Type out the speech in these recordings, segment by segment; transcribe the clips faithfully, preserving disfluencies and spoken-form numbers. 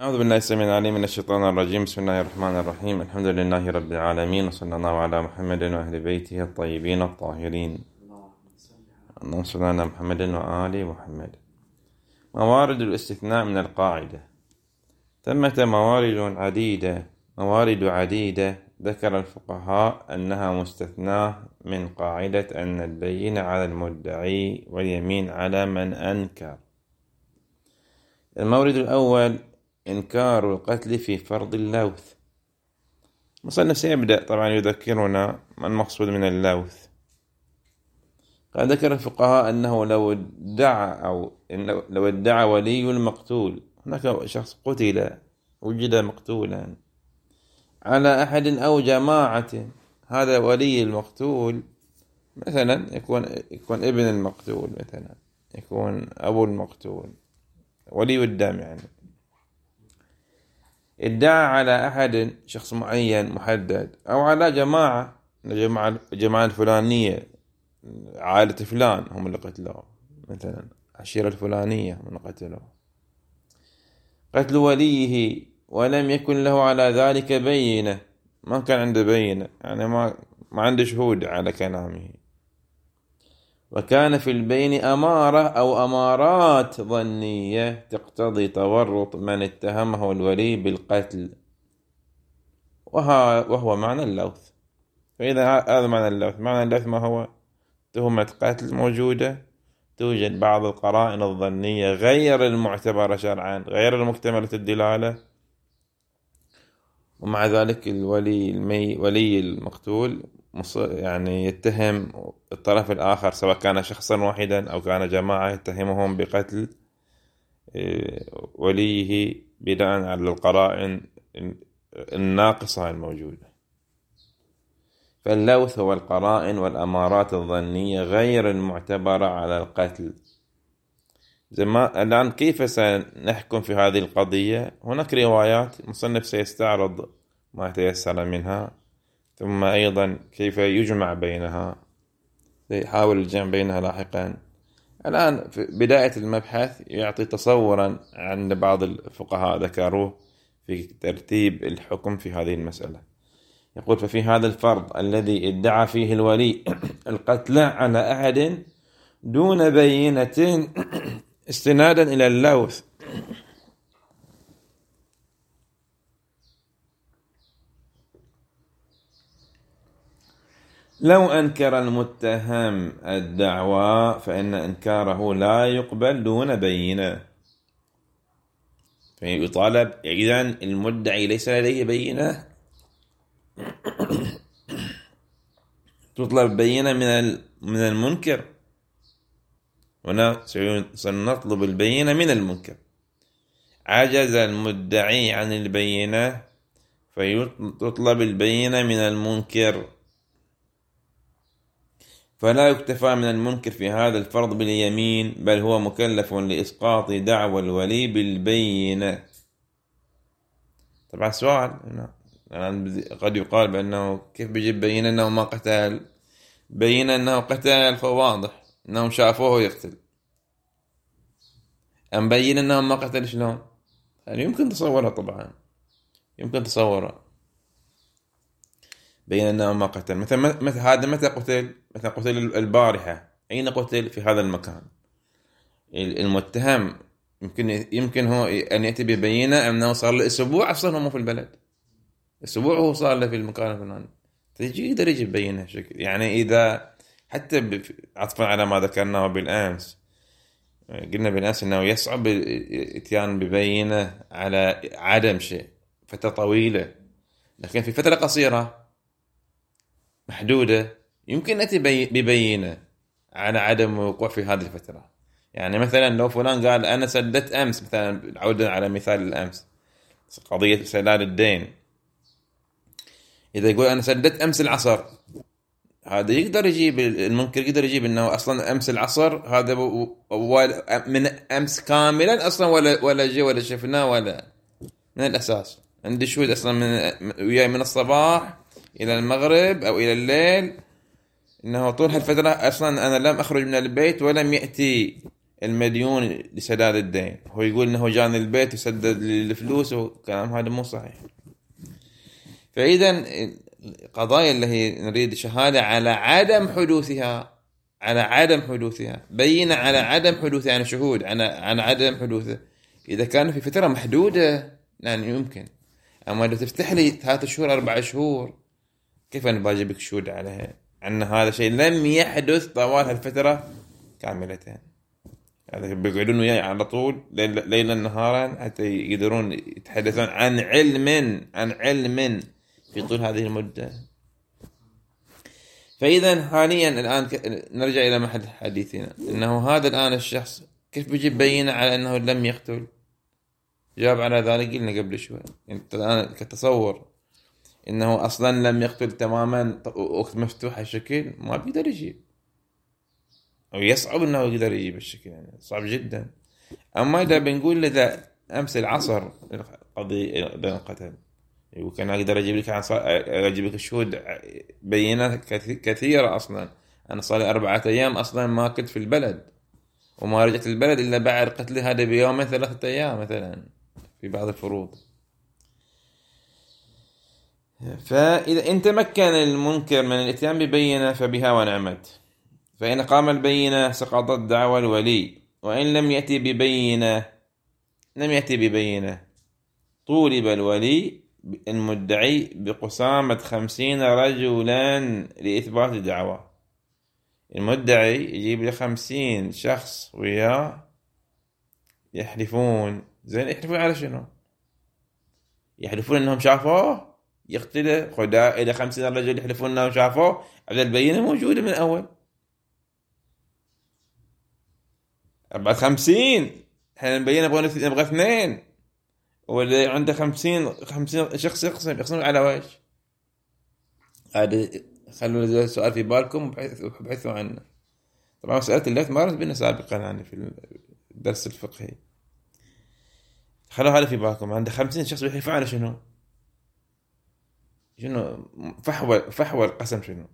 أعوذ بالله السميع العليم من الشيطان الرجيم. بسم الله الرحمن الرحيم. الحمد لله رب العالمين، وصلى الله على محمد وأهل بيته الطيبين الطاهرين. اللهم صل على محمد وآل محمد. موارد الاستثناء من القاعدة. ثمة موارد عديدة موارد عديدة ذكر الفقهاء أنها مستثناة من قاعدة أن البينة على المدعي واليمين على من أنكر. المورد الأول إنكار القتل في فرض اللوث. مصنف سيبدأ طبعا يذكرنا ما المقصود من اللوث. قد ذكر الفقهاء أنه لو ادعى أو إنه لو ادعى ولي المقتول، هناك شخص قتل وجد مقتولا على أحد أو جماعة، هذا ولي المقتول مثلا يكون يكون ابن المقتول، مثلا يكون أبو المقتول، ولي الدم يعني، ادعى على أحد شخص معين محدد أو على جماعة الجماعة الجماعة الفلانية، عائلة فلان هم اللي قتلوه، مثلا عشيرة الفلانية من قتلوه، قتل وليه ولم يكن له على ذلك بينة، ما كان عنده بينة يعني ما ما عنده شهود على كلامه، وكان في البين أمارة أو أمارات ظنية تقتضي تورط من اتهمه الولي بالقتل، وهو معنى اللوث. فإذا هذا معنى اللوث، معنى اللوث ما هو؟ تهمة قتل موجودة، توجد بعض القرائن الظنية غير المعتبرة شرعا، غير المكتملة الدلالة، ومع ذلك الولي المي ولي المقتول يعني يتهم الطرف الآخر، سواء كان شخصا واحدا أو كان جماعة، يتهمهم بقتل وليه بناء على القرائن الناقصة الموجودة. فاللوث هو القرائن والأمارات الظنية غير المعتبرة على القتل. الآن كيف سنحكم في هذه القضية؟ هناك روايات، المصنف سيستعرض ما تيسر منها، ثم أيضا كيف يجمع بينها، سيحاول الجمع بينها لاحقا. الآن في بداية المبحث يعطي تصورا عند بعض الفقهاء ذكروه في ترتيب الحكم في هذه المسألة. يقول: ففي هذا الفرض الذي ادعى فيه الولي القتل على أحد دون بينة استنادا إلى اللوث، لو أنكر المتهم الدعوى فإن إنكاره لا يقبل دون بينة، فيطالب إذن المدعي ليس لديه بينة، تطلب بينة من من المنكر، هنا سنطلب البينة من المنكر. عجز المدعي عن البينة فيطلب البينة من المنكر، فلا يكتفى من المنكر في هذا الفرض باليمين، بل هو مكلف لإسقاط دعوى الولي بالبينة. طبعا سؤال، قد يقال بأنه كيف بيجيب بينة أنه ما قتل؟ بينة أنه قتل فواضح أنهم شافوه يقتل، أم بين أنه ما قتل شلون؟ يعني يمكن تصورها، طبعا يمكن تصورها بين أنه ما قتل. مثل مثل هذا متى قتل؟ مثلا قتل البارحة، أين قتل؟ في هذا المكان. المتهم يمكن يمكن هو أن يأتي ببينة أنه صار له أسبوع أصلا مو في البلد، أسبوع هو صار له في المكان الفلاني، تيجي يقدر يجيب بينة شكل. يعني إذا حتى عطفا على ما ذكرناه بالأمس، قلنا بالأمس أنه يصعب الاتيان ببينة على عدم شيء فترة طويلة، لكن في فترة قصيرة محدودة يمكن أتي ببينة على عدم وقوع في هذه الفترة. يعني مثلا لو فلان قال أنا سددت أمس، مثلا عودا على مثال الأمس قضية سداد الدين، إذا يقول أنا سددت أمس العصر، هذا يقدر يجيب المنكر، يقدر يجيب أنه أصلا أمس العصر هذا من أمس كاملا أصلا ولا ولا جي ولا شفناه ولا من الأساس. عندي شهود أصلا من وياي من الصباح إلى المغرب أو إلى الليل، إنه طول هالفترة أصلا أنا لم أخرج من البيت ولم يأتي المديون لسداد الدين، هو يقول انه جاني البيت وسدد لي الفلوس، وكلام هذا مو صحيح. فإذا القضايا اللي هي نريد شهادة على عدم حدوثها، على عدم حدوثها بينة على عدم حدوثها، يعني شهود على على عدم حدوثها، إذا كان في فترة محدودة يعني يمكن. أما لو تفتح لي ثلاثة شهور أربعة شهور، كيف أنا باجيبك شهود عليها أن هذا شيء لم يحدث طوال هالفترة كاملة؟ يعني بيقعدون وياي على طول ليلا نهارا حتى يقدرون يتحدثون عن علم عن علم في طول هذه المدة. فإذا حاليا الآن نرجع إلى محل حديثنا، إنه هذا الآن الشخص كيف بيجيب بينة على أنه لم يقتل؟ جاب على ذلك قلنا قبل شوي. أنت الآن كتصور إنه أصلا لم يقتل تماما وقت مفتوح الشكل، ما بيقدر يجيب، أو يصعب أنه يقدر يجيب الشكل، يعني صعب جدا. أما إذا بنقول لذا أمس العصر قضية القتل، وكان أقدر أجيب لك أجيب لك الشهود بينات كثيرة. أصلا أنا صار لي أربعة أيام أصلا ما كنت في البلد، وما رجعت البلد إلا بعد قتلي هذا بيومين ثلاثة أيام مثلا في بعض الفروض. فإذا إن تمكن المنكر من الإتيان ببينة فبها ونعمت، فإن قام البينة سقطت دعوى الولي، وإن لم يأتي ببينة لم يأتي ببينة طولب الولي المدعي بقسامة خمسين رجلا لإثبات الدعوة. المدعي يجيب لي خمسين شخص وياه يحلفون. زين يحلفون على شنو؟ يحلفون انهم شافوه يقتله. خدا الى خمسين رجل يحلفون انهم شافوه، على البينة موجودة من اول. بعد خمسين احنا نبين نبغى نبغى اثنين، واللي عنده خمسين خمسين شخص يقسم يقسم على وجه. هذا خلوا السؤال في بالكم وابحثوا عنه. طبعا مسألة اللفت مرت بنا سابقا يعني في الدرس الفقهي. خلوا هذا في بالكم، عنده خمسين شخص يحلفوا على شنو؟ شنو فحوى فحوى القسم شنو؟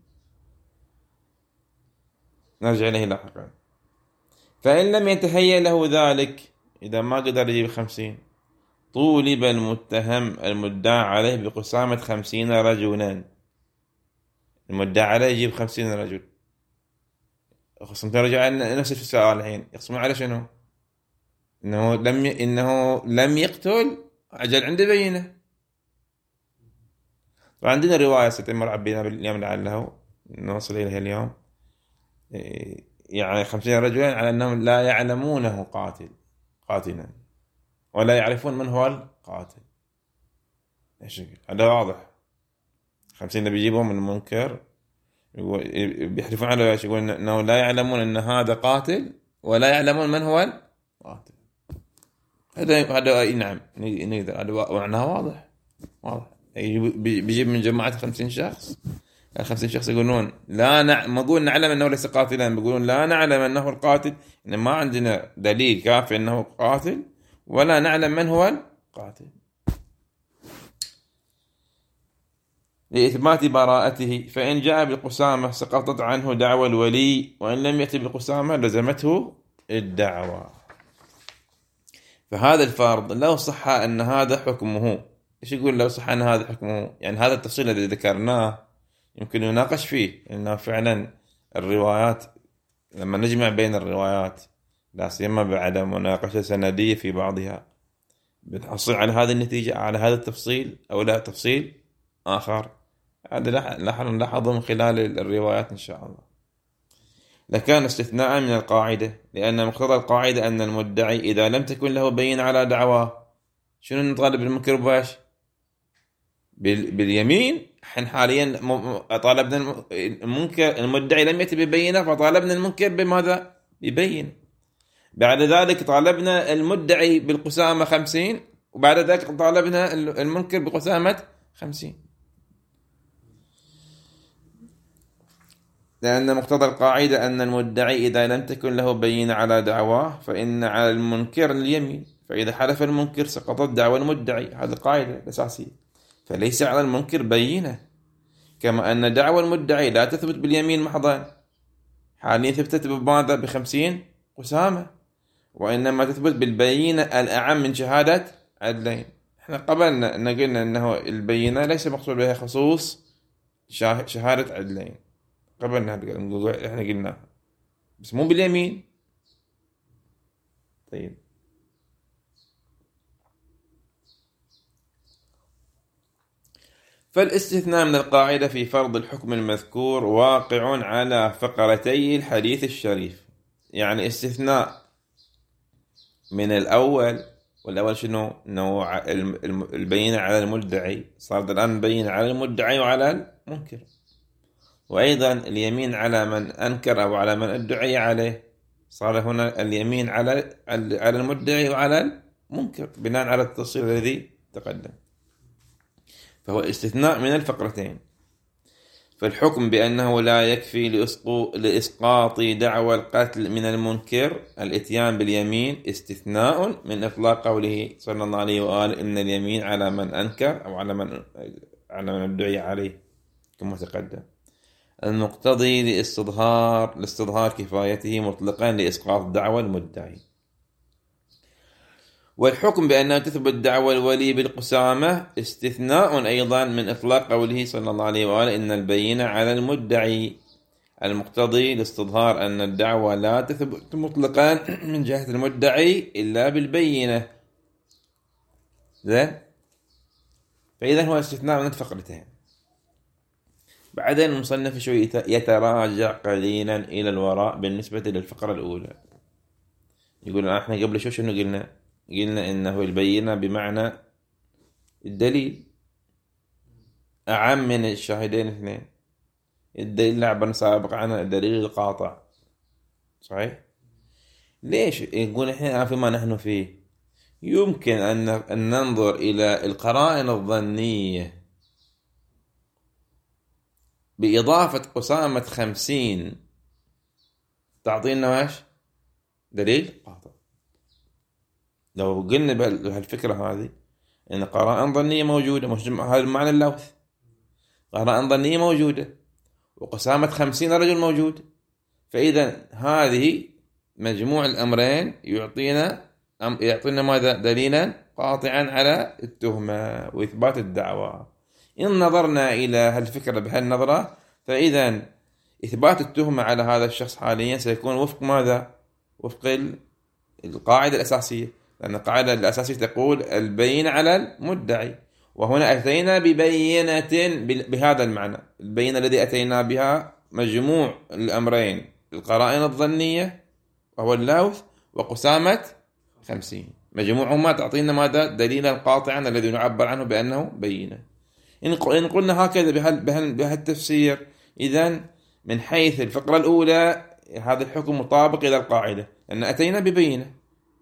نرجع إليه لاحقا. فإن لم يتهيأ له ذلك، إذا ما قدر يجيب خمسين، طولب المتهم المدعى عليه بقسامة خمسين رجلا. المدعى عليه يجيب خمسين رجل. خصم ترجع نفس السؤال الحين، يقسمون على شنو؟ إنه لم ي... إنه لم يقتل، أجل عنده بينة. وعندنا رواية ستمر عبينا باليوم لعله نوصل إليها اليوم، يعني خمسين رجلا على أنهم لا يعلمونه قاتل قاتلا ولا يعرفون من هو القاتل. إيش هذا واضح. خمسين بيجيبهم من المنكر، بيحلفون على ايش؟ يقول انه لا يعلمون ان هذا قاتل ولا يعلمون من هو القاتل. هذا هذا نعم نقدر، هذا معناه واضح واضح. بيجيب من جماعة خمسين شخص، الخمسين شخص يقولون لا نعلم، ما يقول نعلم انه ليس قاتلا، بيقولون لا نعلم انه القاتل، ان ما عندنا دليل كافي انه قاتل ولا نعلم من هو القاتل. لإثبات براءته، فإن جاء بالقسامة سقطت عنه دعوى الولي، وإن لم يأتي بالقسامة لزمته الدعوى. فهذا الفرض لو صح أن هذا حكمه. إيش يقول لو صح أن هذا حكمه؟ يعني هذا التفصيل الذي ذكرناه يمكن يناقش فيه، لأنه فعلا الروايات لما نجمع بين الروايات لا سيما بعد مناقشة سندية في بعضها بنحصل على هذه النتيجة، على هذا التفصيل أو لا تفصيل آخر. هذا نلاحظه من خلال الروايات إن شاء الله. لكان استثناء من القاعدة، لأن مقتضى القاعدة أن المدعي إذا لم تكن له بين على دعواه، شنو نطالب المنكر باش؟ باليمين. حين حاليا طالبنا المنكر، المدعي لم يأتي ببينة، فطالبنا المنكر بماذا؟ ببين. بعد ذلك طالبنا المدعي بالقسامة خمسين، وبعد ذلك طالبنا المنكر بقسامة خمسين. لأن مقتضى القاعدة أن المدعي إذا لم تكن له بينة على دعواه فإن على المنكر اليمين، فإذا حلف المنكر سقطت دعوى المدعي. هذه القاعدة الأساسية. فليس على المنكر بينة، كما أن دعوى المدعي لا تثبت باليمين محضا، حاليا ثبتت بماذا؟ بخمسين قسامة. وإنما تثبت بالبينة الأعم من شهادة عدلين. احنا قبلنا أن قلنا أنه البينة ليس مقصود بها خصوص شهادة عدلين، قبلنا احنا قلنا بس مو باليمين. طيب فالاستثناء من القاعدة في فرض الحكم المذكور واقع على فقرتي الحديث الشريف. يعني استثناء من الأول، والأول شنو؟ نوع البينة على المدعي، صارت الآن بينة على المدعي وعلى المنكر. وأيضا اليمين على من أنكر أو على من ادعي عليه، صار هنا اليمين على على المدعي وعلى المنكر بناء على التفصيل الذي تقدم. فهو استثناء من الفقرتين. فالحكم بأنه لا يكفي لإسقاط دعوى القتل من المنكر الإتيان باليمين استثناء من إطلاق قوله صلى الله عليه وآله إن اليمين على من أنكر أو على من على من ادعي عليه كما تقدم، المقتضي لاستظهار لاستظهار كفايته مطلقا لإسقاط دعوى المدعي. والحكم بأنه تثبت دعوى الولي بالقسامة استثناء أيضا من إطلاق قوله صلى الله عليه وآله إن البينة على المدعي، المقتضي لاستظهار أن الدعوى لا تثبت مطلقا من جهة المدعي إلا بالبينة. زين، فإذا هو استثناء من الفقرتين. بعدين المصنف شوي يتراجع قليلا إلى الوراء بالنسبة للفقرة الأولى. يقول احنا قبل شو شنو قلنا؟ قلنا إنه البينة بمعنى الدليل أعم من الشاهدين اثنين. الدليل لعبا سابق عنه الدليل القاطع، صحيح؟ ليش يقول إحنا فيما نحن فيه يمكن أن ننظر إلى القرائن الظنية بإضافة قسامة خمسين تعطينا واش؟ دليل قاطع. لو قلنا بهالفكرة هذه إن قرائن ظنية موجودة، مش هذا معنى اللوث، قرائن ظنية موجودة وقسامة خمسين رجل موجود، فإذا هذه مجموع الأمرين يعطينا يعطينا ماذا؟ دليلا قاطعا على التهمة وإثبات الدعوة. إن نظرنا إلى هالفكرة بهالنظرة فإذا إثبات التهمة على هذا الشخص حاليا سيكون وفق ماذا؟ وفق القاعدة الأساسية، لأن القاعدة الأساسية تقول البينة على المدعي، وهنا أتينا ببينة بهذا المعنى. البينة الذي أتينا بها مجموع الأمرين، القرائن الظنية وهو اللوث وقسامة خمسين، مجموعهما تعطينا ماذا؟ دليلا قاطعا الذي نعبر عنه بأنه بينة. إن قلنا هكذا بهالتفسير إذن من حيث الفقرة الأولى هذا الحكم مطابق إلى القاعدة لأن أتينا ببينة.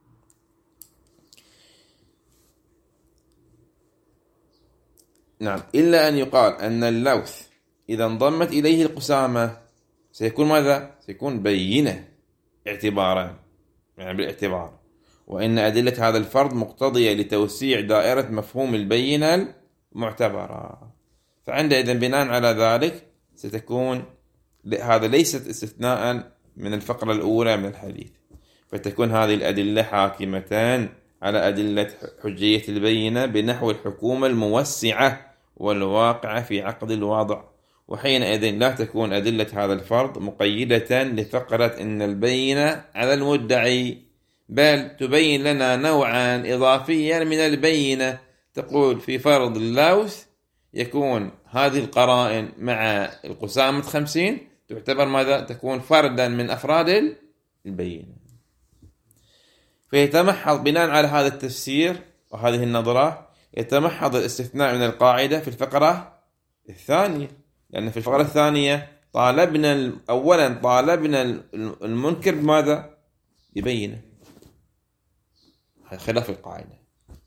نعم، إلا أن يقال أن اللوث إذا انضمت إليه القسامة سيكون ماذا؟ سيكون بينة اعتبارا، يعني بالاعتبار، وإن أدلة هذا الفرض مقتضية لتوسيع دائرة مفهوم البينة المعتبرة. فعندئذ بناء على ذلك ستكون هذا ليست استثناء من الفقرة الأولى من الحديث، فتكون هذه الأدلة حاكمتان على أدلة حجية البينة بنحو الحكومة الموسعة والواقعة في عقد الواضع، وحينئذ لا تكون أدلة هذا الفرض مقيدة لفقرة إن البينة على المدعي، بل تبين لنا نوعا إضافيا من البينة. تقول في فرض اللوث يكون هذه القرائن مع القسامة خمسين تعتبر ماذا؟ تكون فردا من أفراد البينة. فيتمحض بناء على هذا التفسير وهذه النظرة يتمحض الاستثناء من القاعدة في الفقرة الثانية، لأن في الفقرة الثانية طالبنا أولا طالبنا المنكر بماذا؟ يبينه، خلاف القاعدة.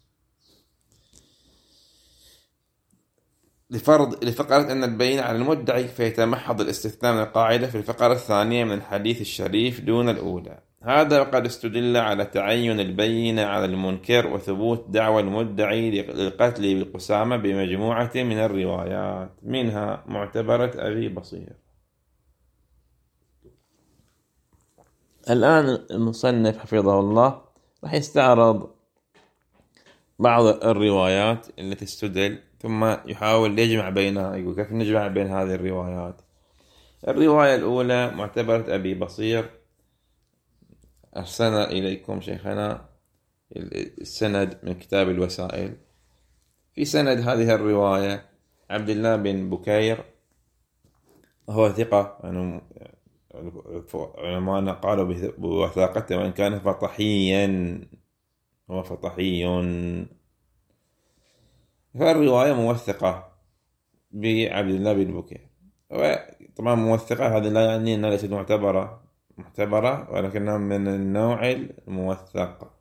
لفرض لفقرة أن البينة على المدعي فيتمحض الاستثناء من القاعدة في الفقرة الثانية من الحديث الشريف دون الأولى. هذا وقد استدل على تعين البينة على المنكر وثبوت دعوى المدعي للقتل بالقسامة بمجموعة من الروايات، منها معتبرة أبي بصير. الآن المصنف حفظه الله راح يستعرض بعض الروايات التي استدل، ثم يحاول يجمع بينها. يقول كيف نجمع بين هذه الروايات. الرواية الأولى معتبرة أبي بصير، أرسلنا إليكم شيخنا السند من كتاب الوسائل. في سند هذه الرواية عبد الله بن بكير، هو ثقة، يعني علماء قالوا بوثاقته وإن كان فطحيا، هو فطحي. فالرواية موثقة بعبد الله بن بكير. طبعا موثقة هذا لا يعني أنها ليست معتبرة معتبرة ولكنها من النوع الموثق.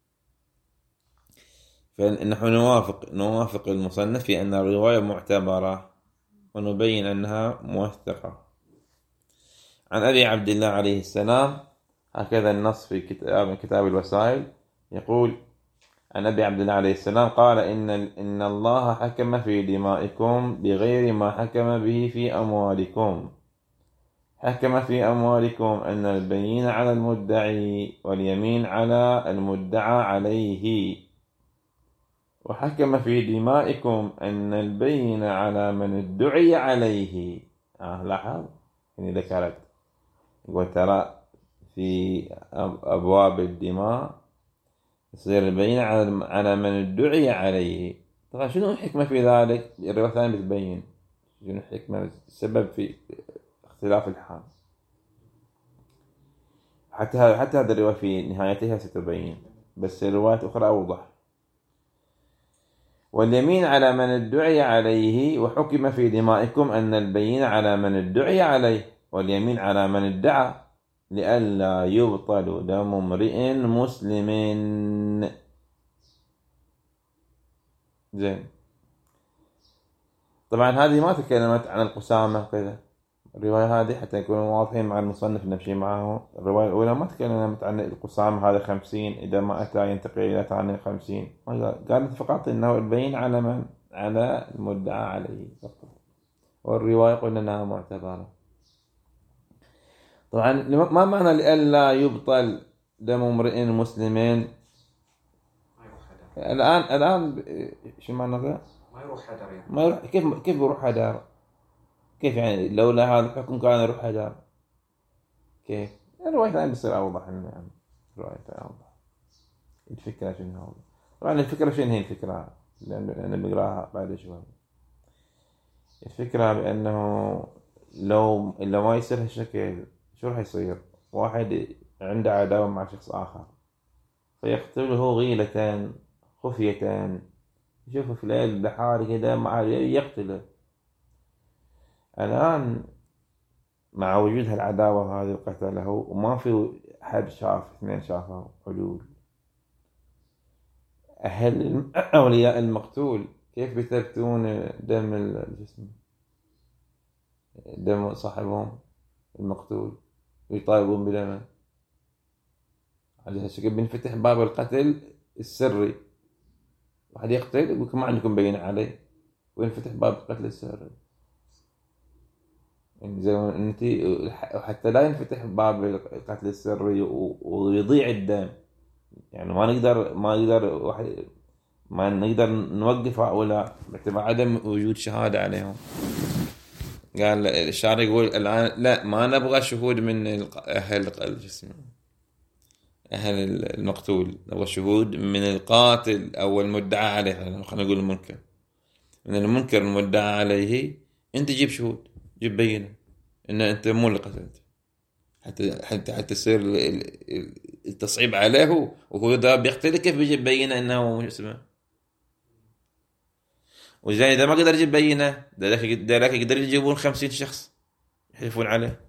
فنحن نوافق نوافق المصنف في أن الرواية معتبرة، ونبين أنها موثقة. عن أبي عبد الله عليه السلام، هكذا النص في كتاب كتاب الوسائل، يقول عن أبي عبد الله عليه السلام قال إن إن الله حكم في دمائكم بغير ما حكم به في أموالكم. حكم في أموالكم أن البيين على المدعي واليمين على المدعى عليه، وحكم في دمائكم أن البين على من ادعي عليه. آه لاحظ يعني ذكرت وترى في أبواب الدماء يصير البين على من ادعي عليه. طبعا شنو الحكمة في ذلك؟ الرواية الثانية بتبين شنو الحكمة، السبب في اختلاف الحال. حتى حتى هذه الرواية في نهايتها ستبين، بس الروايات أخرى أوضح. واليمين على من ادعي عليه، وحكم في دمائكم أن البين على من ادعي عليه واليمين على من ادعى، لئلا يبطل دم امرئ مسلم. زين. طبعا هذه ما تكلمت عن القسامة كذا، الرواية هذه حتى نكون واضحين مع المصنف نمشي معه. الرواية الأولى ما تكلمت عن القسامة هذا خمسين، إذا ما أتى ينتقل إلى ثاني خمسين. قالت فقط إنه البين على من على المدعى عليه فقط، والرواية قلنا أنها معتبرة. طبعا ما معنى لئلا يبطل دم امرئ مسلمين؟ الآن الآن شو معنى ذا؟ ما يروح هدر يعني. ما يروح. كيف كيف يروح هدر؟ كيف يعني لولا هذا الحكم كان يروح هدر؟ كيف؟ الرواية ثانية بتصير أوضح يعني. الرواية ثانية أوضح. الفكرة شنو هو؟ طبعا الفكرة شنو هي الفكرة؟ لأن أنا بقراها بعد شوي. الفكرة بأنه لو لو ما يصير هالشكل شو راح يصير؟ واحد عنده عداوة مع شخص آخر فيقتله غيلة خفية، يشوفه في الليل لحاله كده مع يقتله. الآن مع وجود هالعداوة هذه وقتله، وما في حد شاف، اثنين شافوا حلول، أهل أولياء المقتول كيف بيثبتون دم الجسم، دم صاحبهم المقتول، ويطالبون بدمه؟ على هالشكل بنفتح باب القتل السري. واحد يقتل يقول ما عندكم بينة عليه، وينفتح باب القتل السري. يعني زي ما انتي، وحتى لا ينفتح باب القتل السري ويضيع الدم، يعني ما نقدر ما نقدر واحد ما نقدر نوقف هؤلاء باعتبار عدم وجود شهادة عليهم. قال الشارع يقول الآن لا، ما نبغى شهود من أهل الجسم، أهل المقتول، نبغى شهود من القاتل أو المدعى عليه. خلينا نقول المنكر، من المنكر المدعى عليه أنت جيب شهود، جيب بينة إن أنت مو اللي قتلت، حتى حتى حتى يصير التصعيب عليه وهو ذا بيقتل. كيف بيجيب بينة إنه مو اسمه؟ وإذا إذا ما قدر يجيب بينة، ذلك يقدر يجيبون خمسين شخص يحلفون عليه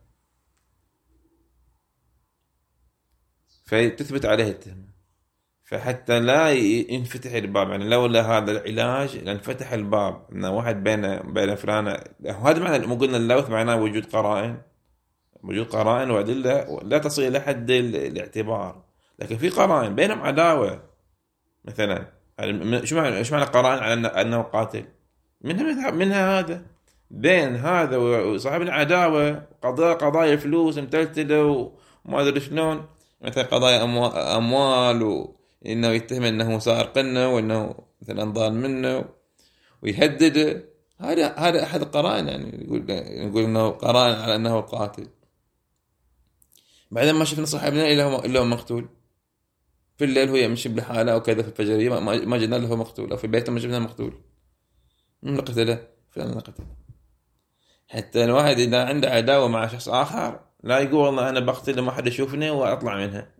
فتثبت عليه التهمة. فحتى لا ينفتح الباب، يعني لولا هذا العلاج لانفتح الباب ان واحد بين بين فلان. هذا معنى مو قلنا اللوث معناه وجود قرائن، وجود قرائن وأدلة لا تصل إلى حد الاعتبار، لكن في قرائن بينهم عداوة مثلا. شو معنى ايش معنى قرائن على انه قاتل؟ منها منها هذا بين هذا وصاحب العداوة قضايا قضايا فلوس متلتلة ما أدري شلون، مثلا قضايا أموال, أموال وإنه يتهم أنه سارقنه وإنه مثلا ضال منه ويهدده. هذا هذا أحد القرائن، يعني يقول يقول إنه قرائن على أنه قاتل. بعدين ما شفنا صاحبنا إلا هو إلا هو مقتول في الليل، هو يمشي بحاله أو كذا في الفجرية، ما ما جدنا له مقتول، أو في بيته ما جبنا مقتول. من قتله؟ فلان قتله. حتى الواحد إذا عنده عداوة مع شخص آخر لا يقول والله أنا بقتله ما حد يشوفني وأطلع منها.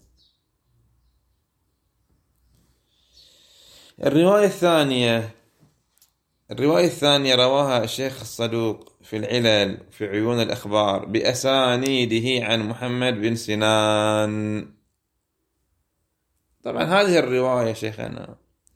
الرواية الثانية الرواية الثانية رواها الشيخ الصدوق في العلل في عيون الأخبار بأسانيده عن محمد بن سنان. طبعا هذه الرواية شيخنا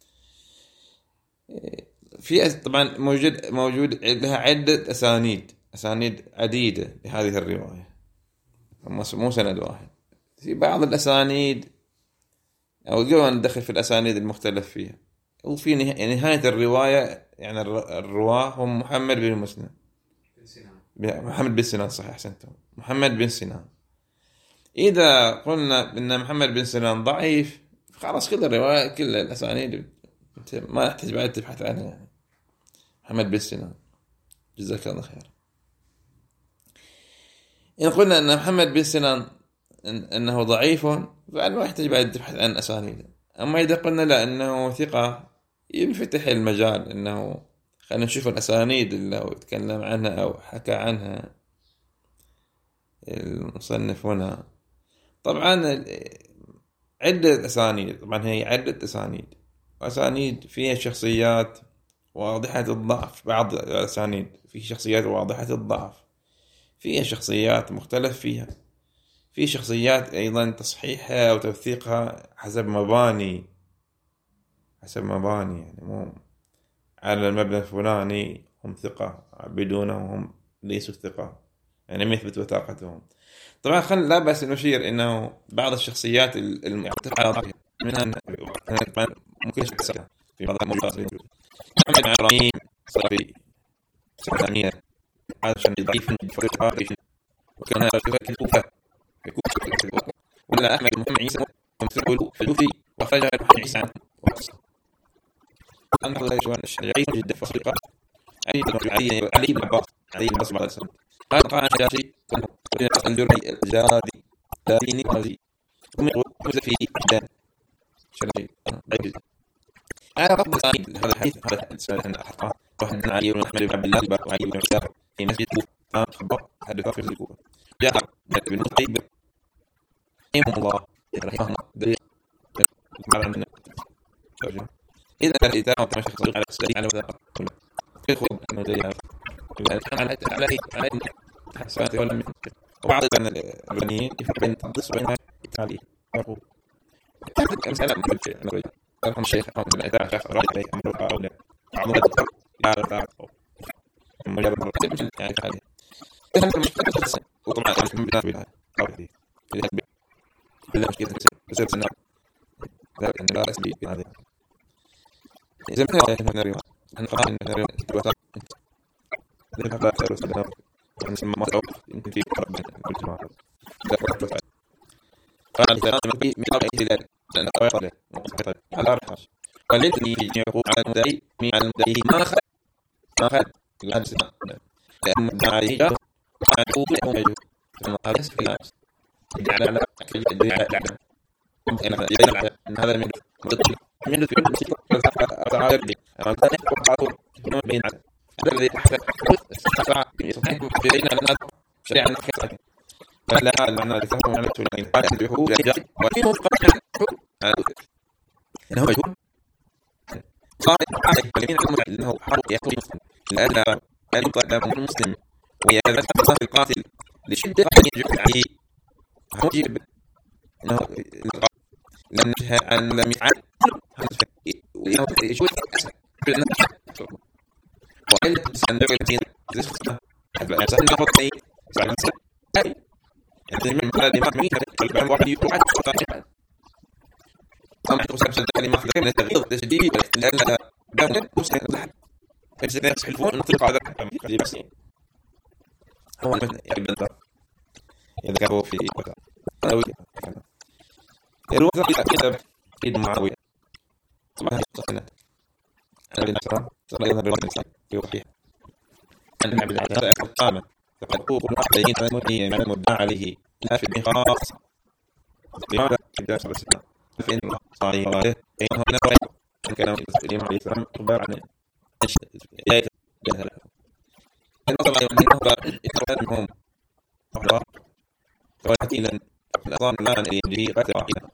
في طبعا موجود موجود لها عدة أسانيد أسانيد عديدة لهذه الرواية، مو سند واحد. في بعض الأسانيد أو قبل أن ندخل في الأسانيد المختلف فيها، وفي نهاية الرواية يعني الرواه هم محمد بن مسلم محمد بن سنان. صحيح أحسنتم، محمد بن سنان. إذا قلنا إن محمد بن سنان ضعيف خلاص كل الرواية كل الأسانيد ما يحتاج بعد تبحث عنها. يعني محمد بن سنان جزاك الله خير. إن قلنا أن محمد بن سنان إن أنه ضعيف فأنا ما يحتاج بعد تبحث عن أسانيده. أما إذا قلنا لا أنه ثقة ينفتح المجال أنه خلينا نشوف الأسانيد اللي هو يتكلم عنها أو حكى عنها المصنف هنا. طبعا عدة أسانيد، طبعا هي عدة أسانيد وأسانيد فيها شخصيات واضحة الضعف. بعض الأسانيد فيه شخصيات واضحة الضعف، فيها شخصيات مختلف فيها، في شخصيات أيضا تصحيحها وتوثيقها حسب مباني حسب مباني يعني مو على المبنى الفلاني هم ثقة، بدونه هم ليسوا ثقة، يعني ما يثبت وثاقتهم. طبعا خل لا بأس نشير إنه بعض الشخصيات المعتقدة منها ممكن شخصيات في بعض الموضوعات محمد بن إبراهيم صافي سلامية عشان ضعيف فريق عارف وكان في الكوفة ولا أحمد محمد عيسى ومثله في الكوفي وخرج عيسى عنه أنا الله يجوان الشرعي جدا فريق علي بن علي علي بن عباس علي بن عباس بعد السلام قال قال شافي الجرمي الجادي داريني هذه ومثل في جدا شرعي بعيد. أنا قبل سعيد هذا الحديث هذا السؤال أن أحقه واحد علي بن أحمد بن عبد الله وعلي بن عباس في مسجد الكوفة خبر حدث في الكوفة جاء بن طيب رحمه الله رحمه الله على من إذا الإدارة تمشي صدق على السريع على وثاقة يخوض أنه زي هذا على على على حسابات ولا من وبعض البنيين يفرق بين التنظيص وبين التعليم يقول مثلا نقول رقم الشيخ أو من الإدارة شخص راح عليه أمر أو لا بعضهم يدخل لا لا مجرد مثل يعني هذه إذا أنت مش تدخل وطبعا أنت من بداية بالله أو هذه إذا بالله مش كذا بسبب سنة ذلك أن لا أسبي بهذه إذا مثل هذه النريوة أن قرأ أن النريوة تتوثق ذلك لا تأرس لنا ونسمى ما تعرف يمكن في قرب من كل جماعة ذلك لا تفعل قال الثلاثة من بي من أربع إهتلال لأن أقوى طلع وقصة على أرحاش والذي يقول على المدعي من على المدعي ما أخذ ما أخذ لأن سنة لأن المدعي جاء وعنده لأهم يجب ثم قال يسفي الناس يجعل على كل الدنيا على العالم ممكن أن هذا من مدعي من يدفع المسيطة أتعادل لي أما كان يحكم عطور يكون بين عدد هذا الذي أحسن استطاع يصحيكم بين الناس شريعا الخير فلا هذا المعنى الذي تفهم عنه سنين قال أن بحقوق الرجال وفيه مفقرة إنه يجب صار عليه الذين يعلمون أنه حرق يحكم الأدنى لا يطلع من المسلم ويأذن أبصار القاتل لشدة أن يجب عليه هو يجب أنه لم يشهد أن لم يفعل وإنه يشوف أسهل بأنه وإلا تسعن التي تسخطها حتى أن سهل نقط أي سعن سهل أي يعني من معنى الإمام مين فالبعض واحد يقول عد سخطها أما حتى سبسل الكلمة في من التغيير تشديد لأن دولة مسلم لحد فإذا يصحلفون نطلق على ذلك بس هو المثل يعني بالنظر إذا كانوا في وقت الوزن كتاب إيد معاوية طبعا صحنا أنا بن أسرى صلى الله عليه وسلم يوحي أن عبد الله قام فقد قوق الأحدين المدين من المدعى عليه لا في الإنخاص بماذا كتاب صلى الله عليه وسلم فإن الله صلى الله عليه إنه من الرأي أن كان في السليم عليه السلام أخبار عن إياية جهل المطلع يؤمنه بإكرار منهم الله ويأتينا الأظام الآن به قد رأينا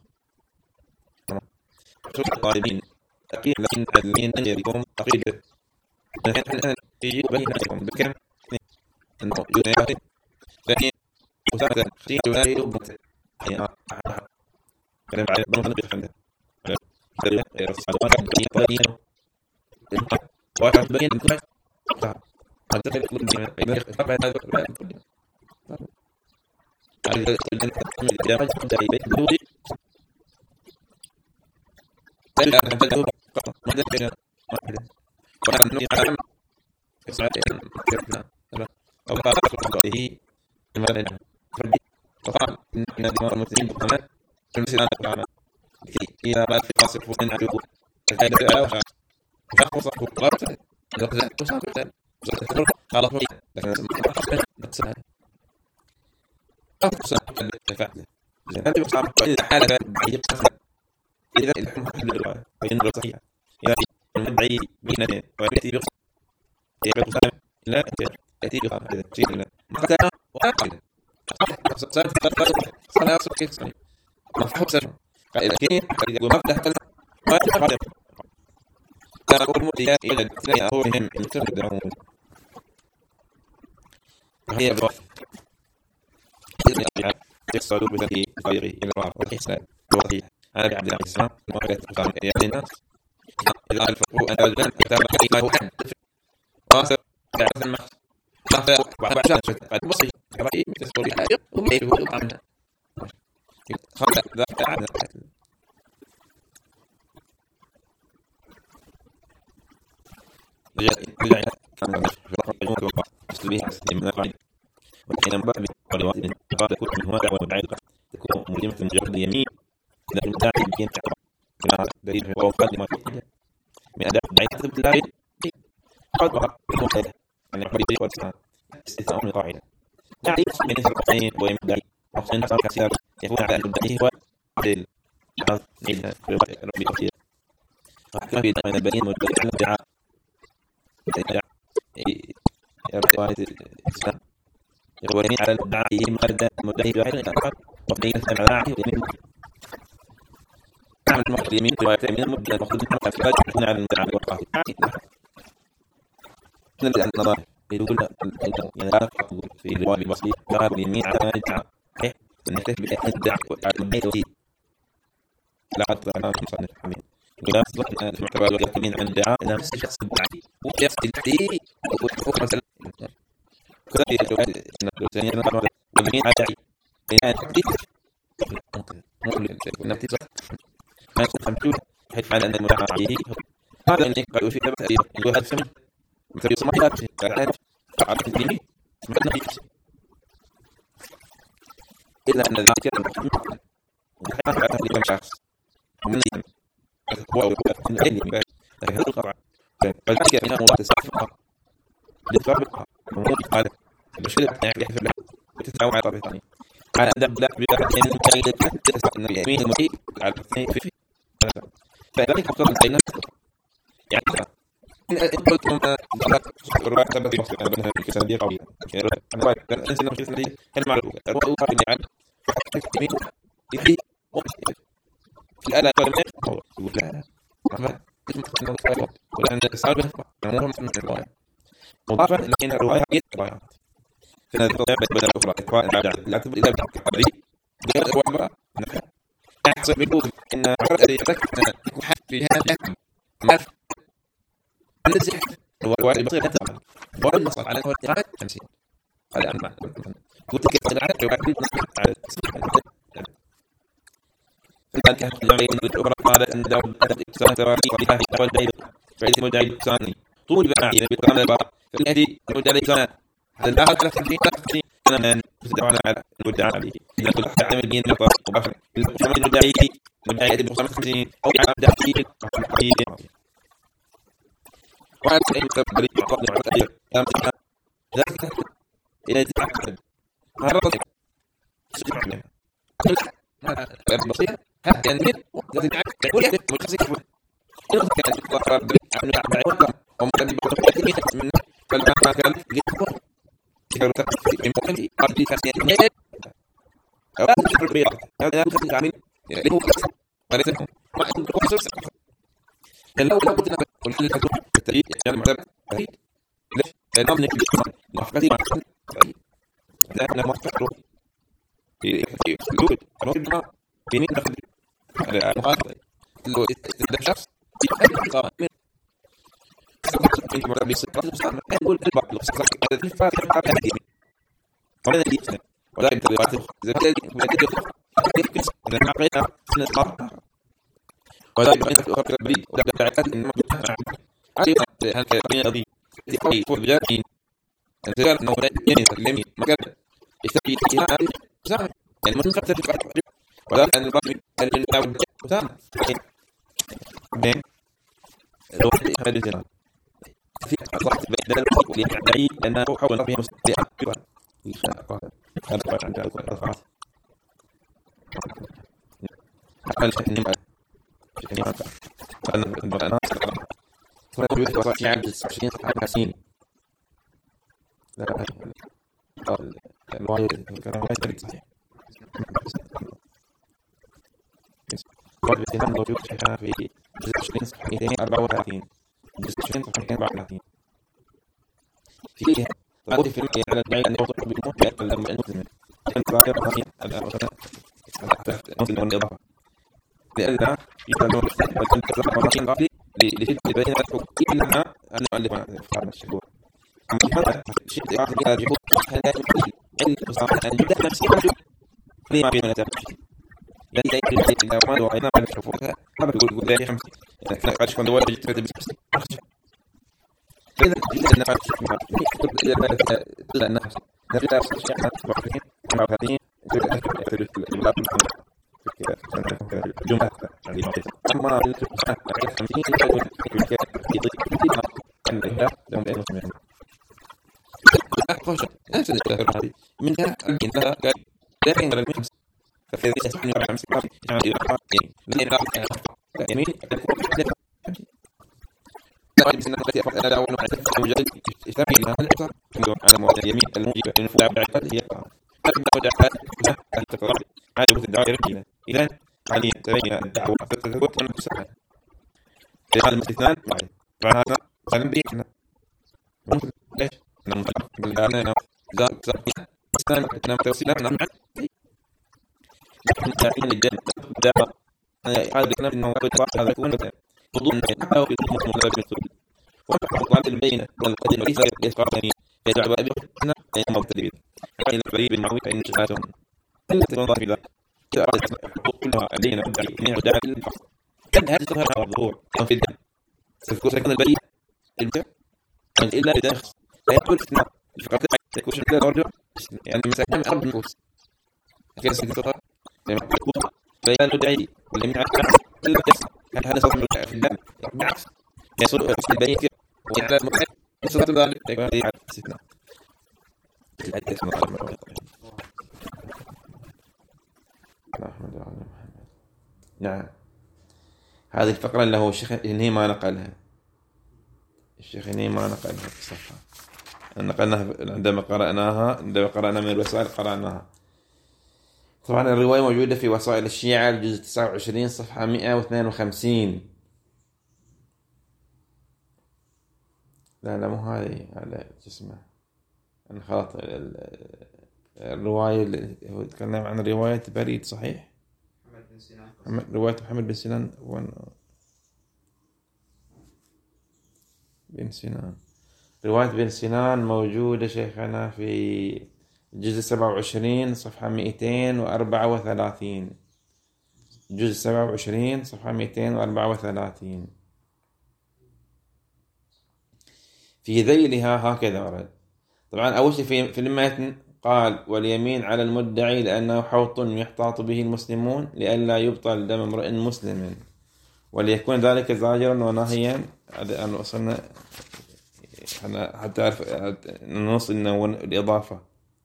شوف الطالبين أكيد لكن الذين أن يكون أقيد نحن يجيب بينكم بكم أنه يؤمن لكن وسادة خشية لا يؤمن يعني كلام على بنو بخمسة على رسول الله بين واحد بين كل هذا كل بين خبر هذا كل على الجامعة تبدأ بيت دودي تلقى تبدأ قط ماذا كان واحد وأنا نعلم ساعتين كنا أو قال قصته مثلا فقال إن دماء المسلمين بقمة المسلمين بقمة إذا ما في قاصر فوزن عدوه الحيدة على وخاص وخاص وقرأت لقد وصابت قال فريق لكن نتسمع أفضل سنة الفعل هذا يصاب إذا حالة بعيد إذا الحكم حل الرواية وينظر صحيح إذا المدعي بينة ويأتي بقصة يعبد صالح لا يأتي بقصة هذا شيء لا مقتنع وأقل صار صار يصب كيف صحيح مفتوح سجن قال إذا كين قال إذا مفتوح كذا ما يفتح هذا كان أقول مؤتي إلى الاثنين أقولهم إن كنت دعوهم وهي بوافق يصل بذاته غيره إلى الله والإحسان والرحيم هذا عبد الله الإسلام المعرفة القام إلى الناس إذا الفقه أن رجلا كتاب حقيقة حد واصل بعد المخ خاف بعد شهر بعد بصي رأي تسقط حاجة ومعي هو عمنا خاف ذاك عمنا رجع رجع كان رجع وقع استبيح من القاعدة وكان بعد بقولات قال كل منهما دعوة متعلقة تكون ملزمة مجرد اليمين إذا المدعي يمكن تعقب كما دليل هو مقدمة من أداء الدعية بالله قد وقع المقتدى عن عقبال الطريق والإسلام استثناء من القاعدة تعريف من الفرقين ويمدعي وقصين صار كثيرا يكون على أن المدعي هو عدل حاض نيلها في ربي كثير وحكم في دعوة البنين والبنين على الدعاء يرى الإسلام يقول يمين على المدعي مقدم مدعي بواحد الآخر وقيل المدعي ويمين نعمل المقدم يمين رواية يمين المبدأ المقدم في الفاج يكون على المدعي والقاضي نبدأ عن النظام يقول يعني لا نفقط في الجواب البسيط قال اليمين على المدعي ونحتفل بأحد الدعي والمدعي توحيد لا قد تقناه مصنف حميد ولا تصلح في المعتبر اليمين عن الدعاء إلى نفس الشخص المدعي ويفصل التحديد وفوق مثلا كذلك الثانية نقرأ اليمين على الداعي بناء التحديد ممكن نبتدئ ما يكون خمسون حيث على أن المدعى عليه هذا اللي قالوا فيه بس أيضا يقول هذا السمن مثل يسمى هذا الشيء قال عارف عارف اليمين سمعنا فيه إلا أن ذلك المحكم وحيث على هذه الشخص ومن يتم هو وقت من أين يمكن لكن هذا القطع فالذلك إنه الله تسافق لتفرق وموت قادة بشكل يحفر له وتتعاون على طرف ثاني على أدب لا بأحد المكان تتساق النبي يمين المحيط على الاثنين في فذلك أفضل بين يعني إن قلت لهم الرواية تبدأ في مصر أبنها في سنة قوية الرواية أنسى نفسي سنة هل معلومة الرواية أخرى اللي عن يمين يدي في الآلة قال الملك يقول لا رحمة ولا عندك سالبة عموما من الرواية مضافا لأن الرواية هي الروايات فإن الرواية بدأ أخرى إخوان العجل لا تبدأ إلى الحديث بغير الرواية مرة نفع أحسن بالبوض إن عرض الذي يتذكر يكون حد في هذا الأحكم معرف أن الزحف الرواية البصيرة لا تعمل ورد النصر على هو القراءة خمسين قال عن معنى قلت كيف أن العدد رواية على التصريح فذلك الجمعية الأخرى قالت أن داود أدب إكسان تواريخ وبها والبيض فعيد المدعي الإكساني طول بمعين بالقرآن البار فالأهدي المدعي الإكسان هذا الآخر ثلاثة وثلاثين أنا من على على المدعى عليه إذا كنت تعمل بين الأطراف وبخر المدعي مدعي أدب خمسة وخمسين أو على مدعي وعلى أي تبريد قبل التأثير ذلك إلى تأكد هذا رأسك هذا بسيط هذا كان من ذات العقد كل يحدث متخصص إنه كان يتطرق عن بعض ومكان بعض من فلما كان يقول يقول تقصي ممكن قبل تسنية أو تشكر بيض هذا يخصص عمل اللي هو وليس ما يكون خصوص لو لو قلنا قلت لك التأييد يعني معتبر تأييد ليش؟ لأنه من الجسم موافقتي مع التأييد لأنه موافق روحي في في الوجود روحي بما في مين دخل على المخاطر لو استخدام شخص يحب قائم من مرتبط بالصفات المستعملة يقول البعض الصفات هذا الفاتح قبل هذه ولا يجي ولا يبتدي قاتل زي ما يجي يجي إذا ما قينا سنة ولا يبقى أنت أخرى بريد ولا تعتقد إن ما عادي هل كان قضية في فور بجانين أنت قال إنه لا يسلمي ما كان يستفيد فيها سهل يعني ممكن خمسة في فرق ولا أن البعض من الأول وتام بين لو في أحد الجنان في أصلاح بدل الوقت ليعي لأنه حول نظمه مستطيع أكبر هذا قال عند الأصحاب أقل شيء إنما إنما أنا أنا ثم يوجد وصف في عدد عشرين صفحة خمسين لا قال الوايد كلام وايد صحيح قال باستخدام موجود شيخنا في جزء عشرين صفحة مئتين وأربعة وثلاثين جزء عشرين صفحة مئتين وأربعة وثلاثين فيه تقول في المئة على البعيد أن يوضح بالموت يتكلم المسلم أن تراكب رأسين الأرسل المسلم والإضافة لأنها يتكلم والكل تزرق رأسين قابل لشدة بين الحكم إنها أن نؤلف فعلا الشكور أما هذا شدة إعادة إلى الجهود هذا يمكن أن يصاب أن يبدأ نفسه لما بين نتابع لأن يجب أن يكون وعينا من الشفوفها هذا يقول يقول ذلك خمسة يعني قد شكون دولة جدت فتبس أخشى إذا جدت النفع يكتب إذا بدأت تلا النفس نرجع أفسد الشيء وعفرين أربعة وثلاثين جدت أكتب الجملات جملة أما الخمسين يقول يضيف أن الإهداف لهم بأي مسلمين أخشى نفس الإهداف هذه من كان أبين لها لكن على المخمس ففي ذلك يستطيع أن يمسك رأسي يعني يرفع يعني لا يمين لا يمكن أن تأتي أفضل أداء ونوع الوجود يشتبه لها الأكثر على مواد اليمين الموجبة للنفوذ على العقل هي لكن وجه هذا التكرار هذا هو الدعوة إلى إذا علي تبين الدعوة فتتوت أن تسمع في هذا الاستثناء مع هذا قلم بينا ممكن ليش نعم بالله ذات ذات استثناء نعم توصيلات نعم لكن تعين الجنة دعوة هذا كلام إنه هذا يكون فضول أو في المطلوب بالسؤال وقال البينة والقدم ليس يسقط يعني يجعل أبينا مبتدئين إلى البريد بالمعروف فإن شفاعتهم إلا تكون ظاهر ذلك كلها علينا من داعي للفصل كان هذا تظهر على الظهور أو في الدم ستكون سكن البريد البيع إلا إذا لا يقول فتنة فقط تكون شكلها رجع يعني مساكن أربع نفوس كيف ستظهر لما تقول بيان الداعي واللي يعرف كان هذا صوت في الدم بالعكس يصل إلى البيان وعلى المحيط يصل ذلك تكون هذه ستنة نعم هذه الفقرة اللي هو الشيخ هني ما نقلها الشيخ هني ما نقلها الصفحة نقلناها عندما قرأناها عندما قرأنا من الوسائل قرأناها طبعا الرواية موجودة في وسائل الشيعة الجزء تسعة وعشرين صفحة مئة واثنين وخمسين لا لا مو هذه على جسمه أنا خلاص الرواية اللي هو تكلم عن رواية بريد صحيح محمد بن سنان رواية محمد بن سنان بن سنان رواية بن سنان موجودة شيخنا في الجزء سبعة وعشرين صفحة مئتين وأربعة وثلاثين جزء سبعة وعشرين صفحة مئتين وأربعة وثلاثين في ذيلها هكذا ورد طبعا أول شيء في في المتن قال واليمين على المدعي لأنه حوط يحتاط به المسلمون لئلا يبطل دم امرئ مسلم وليكون ذلك زاجرا وناهيا. هذا أنا وصلنا حتى أعرف نوصل إنه الإضافة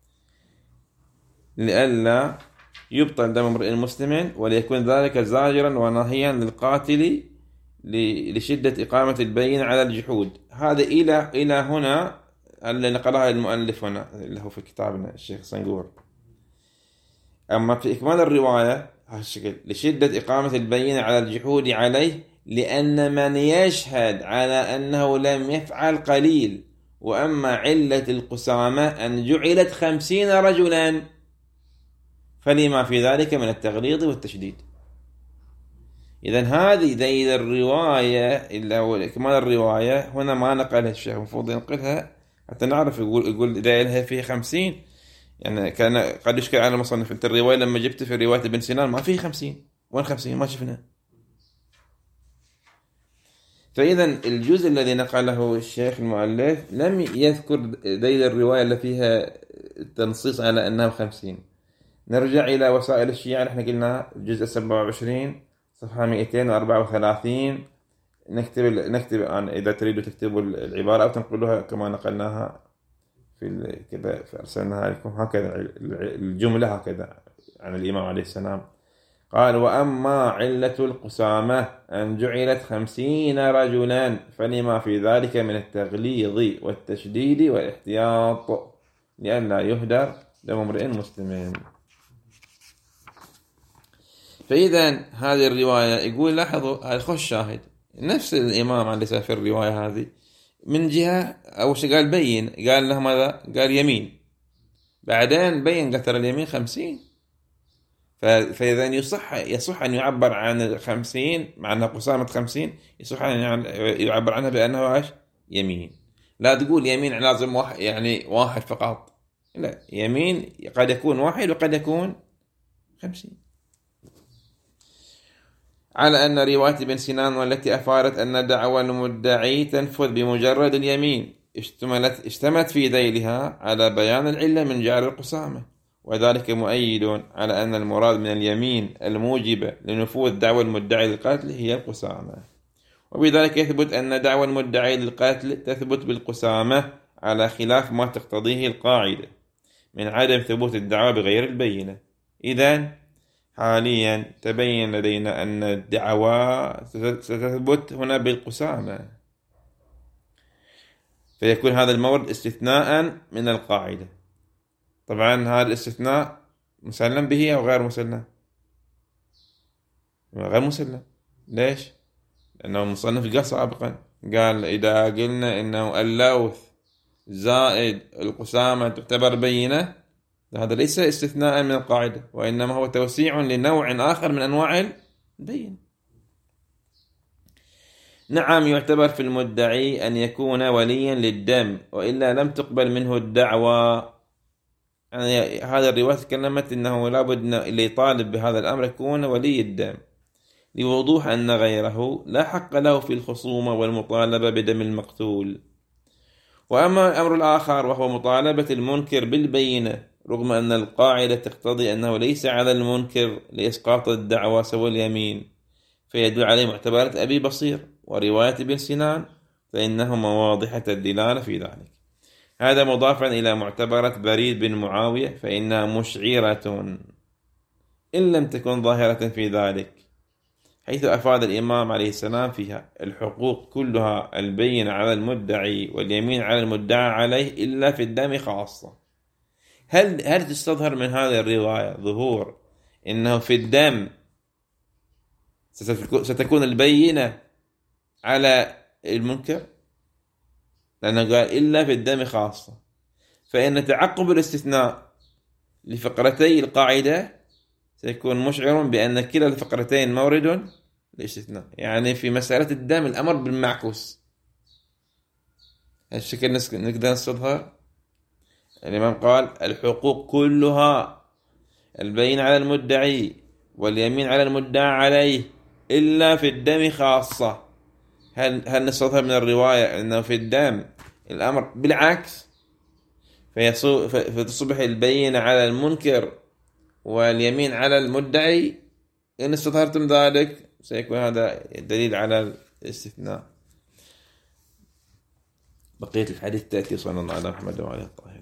لئلا يبطل دم امرئ مسلم وليكون ذلك زاجرا وناهيا للقاتل لشدة إقامة البينة على الجحود. هذا إلى إلى هنا اللي نقرأه المؤلف هنا اللي هو في كتابنا الشيخ صنقور. أما في إكمال الرواية هالشكل لشدة إقامة البينة على الجحود عليه لأن من يشهد على أنه لم يفعل قليل. وأما علة القسامة أن جعلت خمسين رجلا فلما في ذلك من التغليظ والتشديد. إذن هذه ذي الرواية اللي هو إكمال الرواية هنا ما نقلها الشيخ، المفروض ينقلها حتى نعرف. يقول يقول ذيلها فيه خمسين، يعني كان قد يشكل على مصنف انت الرواية لما جبت في رواية ابن سنان ما فيه خمسين، وين خمسين ما شفنا. فإذا الجزء الذي نقله الشيخ المؤلف لم يذكر ذيل الرواية اللي فيها تنصيص على أنها خمسين. نرجع إلى وسائل الشيعة، نحن قلنا الجزء سبعة وعشرين صفحة مئتين وأربعة وثلاثين. نكتب نكتب الآن إذا تريدوا تكتبوا العبارة أو تنقلوها كما نقلناها في كذا فأرسلناها لكم هكذا الجملة هكذا عن الإمام عليه السلام. قال وأما علة القسامة أن جعلت خمسين رجلا فلما في ذلك من التغليظ والتشديد والاحتياط لئلا يهدر دم امرئ مسلم. فإذا هذه الرواية يقول لاحظوا هذا خش شاهد نفس الإمام عليه السلام في الرواية هذه من جهة أول شيء قال بين، قال له ماذا؟ قال يمين، بعدين بين قتل اليمين خمسين. فإذا يصح يصح أن يعبر عن خمسين مع أنها قسامة خمسين، يصح أن يعبر عنها بأنه إيش؟ يمين. لا تقول يمين لازم واحد يعني واحد فقط، لا، يمين قد يكون واحد وقد يكون خمسين. على أن رواية ابن سنان والتي أفارت أن دعوى المدعي تنفذ بمجرد اليمين اشتملت اشتمت في ذيلها على بيان العلة من جعل القسامة، وذلك مؤيد على أن المراد من اليمين الموجبة لنفوذ دعوى المدعي للقتل هي القسامة، وبذلك يثبت أن دعوى المدعي للقتل تثبت بالقسامة على خلاف ما تقتضيه القاعدة من عدم ثبوت الدعوى بغير البينة. إذن حاليا تبين لدينا أن الدعوى ستثبت هنا بالقسامة، فيكون هذا المورد استثناء من القاعدة. طبعا هذا الاستثناء مسلم به أو غير مسلم؟ غير مسلم. ليش؟ لأنه المصنف قال سابقا قال إذا قلنا إنه اللوث زائد القسامة تعتبر بينة، هذا ليس استثناء من القاعدة، وإنما هو توسيع لنوع آخر من أنواع البين. نعم يعتبر في المدعي أن يكون وليا للدم وإلا لم تقبل منه الدعوى. يعني هذا الرواية تكلمت أنه لابد اللي يطالب بهذا الأمر يكون ولي الدم، لوضوح أن غيره لا حق له في الخصومة والمطالبة بدم المقتول. وأما الأمر الآخر وهو مطالبة المنكر بالبينة، رغم أن القاعدة تقتضي أنه ليس على المنكر لإسقاط الدعوى سوى اليمين، فيدل عليه معتبرات أبي بصير ورواية ابن سنان، فإنهما واضحة الدلالة في ذلك. هذا مضافا إلى معتبرة بريد بن معاوية فإنها مشعرة إن لم تكن ظاهرة في ذلك، حيث أفاد الإمام عليه السلام فيها الحقوق كلها البين على المدعي واليمين على المدعى عليه إلا في الدم خاصة. هل هل تستظهر من هذه الرواية ظهور إنه في الدم ستكون البينة على المنكر؟ لأنه قال إلا في الدم خاصة، فإن تعقب الاستثناء لفقرتي القاعدة سيكون مشعر بأن كلا الفقرتين مورد الاستثناء. يعني في مسألة الدم الأمر بالمعكوس. هالشكل نقدر نستظهر. الإمام قال الحقوق كلها البين على المدعي واليمين على المدعى عليه إلا في الدم خاصة. هل هل نستظهر من الرواية أنه في الدم الأمر بالعكس؟ فتصبح البينة على المنكر واليمين على المدعي. إن استظهرتم ذلك سيكون هذا دليل على الاستثناء. بقية الحديث تأتي. صلى الله على محمد وعلى آله الطاهرين.